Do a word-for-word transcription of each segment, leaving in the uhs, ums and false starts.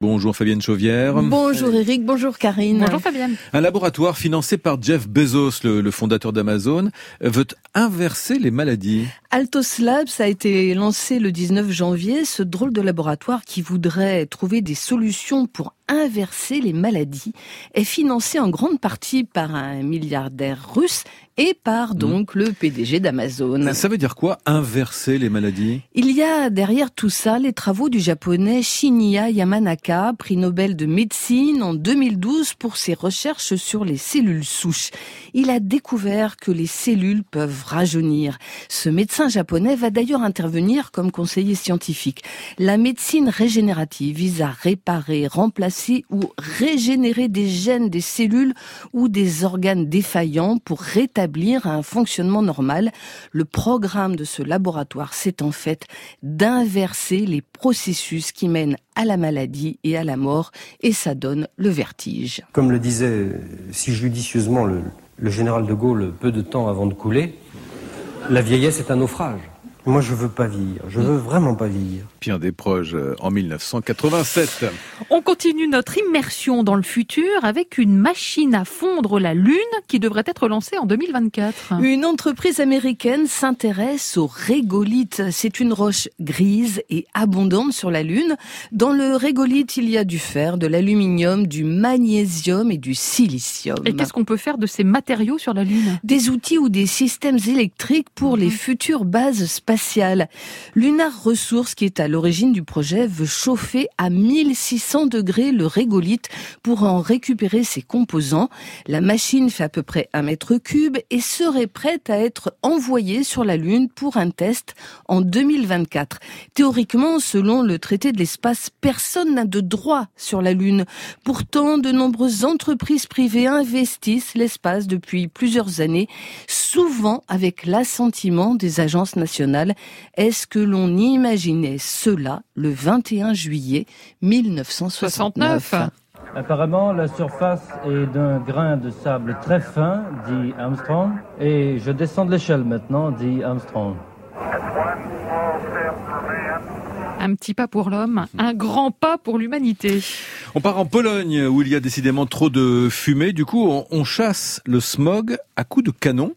Bonjour Fabienne Chauvière. Bonjour Eric, bonjour Karine. Bonjour Fabienne. Un laboratoire financé par Jeff Bezos, le, le fondateur d'Amazon, veut inverser les maladies. Altos Labs a été lancé le dix-neuf janvier, ce drôle de laboratoire qui voudrait trouver des solutions pour inverser les maladies est financé en grande partie par un milliardaire russe et par donc mmh. le P D G d'Amazon. Ça veut dire quoi, inverser les maladies ? Il y a derrière tout ça les travaux du japonais Shinya Yamanaka, prix Nobel de médecine en deux mille douze pour ses recherches sur les cellules souches. Il a découvert que les cellules peuvent rajeunir. Ce médecin japonais va d'ailleurs intervenir comme conseiller scientifique. La médecine régénérative vise à réparer, remplacer ou régénérer des gènes, des cellules ou des organes défaillants pour rétablir un fonctionnement normal. Le programme de ce laboratoire, c'est en fait d'inverser les processus qui mènent à la maladie et à la mort, et ça donne le vertige. Comme le disait si judicieusement le, le général de Gaulle peu de temps avant de couler, la vieillesse est un naufrage. Moi, je veux pas vieillir. Je veux vraiment pas vieillir. Pierre Desproges, en dix-neuf cent quatre-vingt-sept. On continue notre immersion dans le futur avec une machine à fondre la Lune qui devrait être lancée en deux mille vingt-quatre. Une entreprise américaine s'intéresse au régolithe. C'est une roche grise et abondante sur la Lune. Dans le régolithe, il y a du fer, de l'aluminium, du magnésium et du silicium. Et qu'est-ce qu'on peut faire de ces matériaux sur la Lune ? Des outils ou des systèmes électriques pour mmh. les futures bases spatiales. Lunar Resources, qui est à l'origine du projet, veut chauffer à mille six cents degrés le régolithe pour en récupérer ses composants. La machine fait à peu près un mètre cube et serait prête à être envoyée sur la Lune pour un test en deux mille vingt-quatre. Théoriquement, selon le traité de l'espace, personne n'a de droit sur la Lune. Pourtant, de nombreuses entreprises privées investissent l'espace depuis plusieurs années, souvent avec l'assentiment des agences nationales. Est-ce que l'on imaginait cela le vingt et un juillet mille neuf cent soixante-neuf ? Apparemment, la surface est d'un grain de sable très fin, dit Armstrong, et je descends de l'échelle maintenant, dit Armstrong. Un petit pas pour l'homme, un grand pas pour l'humanité. On part en Pologne, où il y a décidément trop de fumée. Du coup, on, on chasse le smog à coups de canon.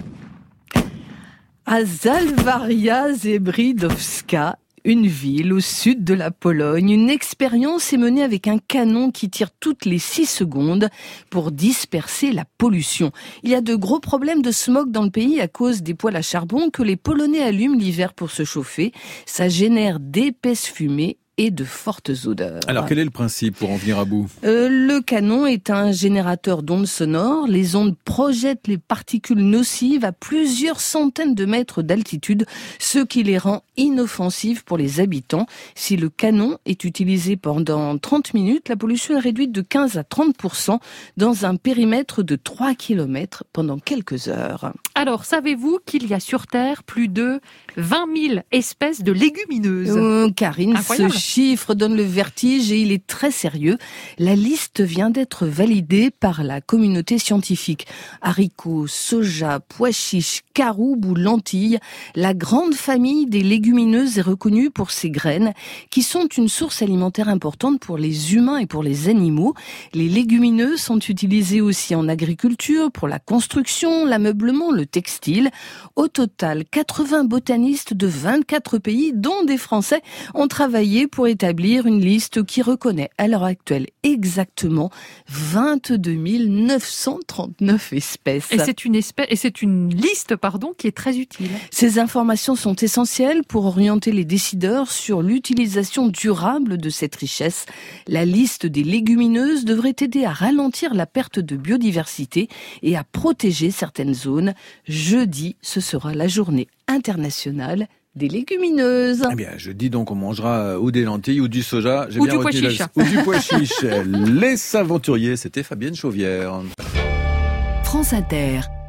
À Zalwaria Zebridowska, une ville au sud de la Pologne, une expérience est menée avec un canon qui tire toutes les six secondes pour disperser la pollution. Il y a de gros problèmes de smog dans le pays à cause des poêles à charbon que les Polonais allument l'hiver pour se chauffer. Ça génère d'épaisses fumées et de fortes odeurs. Alors, quel est le principe pour en venir à bout ? euh, Le canon est un générateur d'ondes sonores. Les ondes projettent les particules nocives à plusieurs centaines de mètres d'altitude, ce qui les rend inoffensives pour les habitants. Si le canon est utilisé pendant trente minutes, la pollution est réduite de quinze à trente pour cent dans un périmètre de trois kilomètres pendant quelques heures. Alors, savez-vous qu'il y a sur Terre plus de vingt mille espèces de légumineuses ? euh, Karine, Incroyable. Ce chiffre donne le vertige et il est très sérieux. La liste vient d'être validée par la communauté scientifique. Haricots, soja, pois chiches, caroubes ou lentilles, la grande famille des légumineuses est reconnue pour ses graines qui sont une source alimentaire importante pour les humains et pour les animaux. Les légumineuses sont utilisées aussi en agriculture, pour la construction, l'ameublement, le textile. Au total, quatre-vingts botanistes de vingt-quatre pays, dont des Français, ont travaillé pour établir une liste qui reconnaît à l'heure actuelle exactement vingt-deux mille neuf cent trente-neuf espèces. Et c'est une espèce, et c'est une liste, pardon, qui est très utile. Ces informations sont essentielles pour orienter les décideurs sur l'utilisation durable de cette richesse. La liste des légumineuses devrait aider à ralentir la perte de biodiversité et à protéger certaines zones. Jeudi, ce sera la journée internationale des légumineuses. Eh bien, je dis donc on mangera ou des lentilles ou du soja. J'ai ou, bien du pois chiche. La... ou du pois chiche. Les aventuriers, c'était Fabienne Chauvière. France Inter.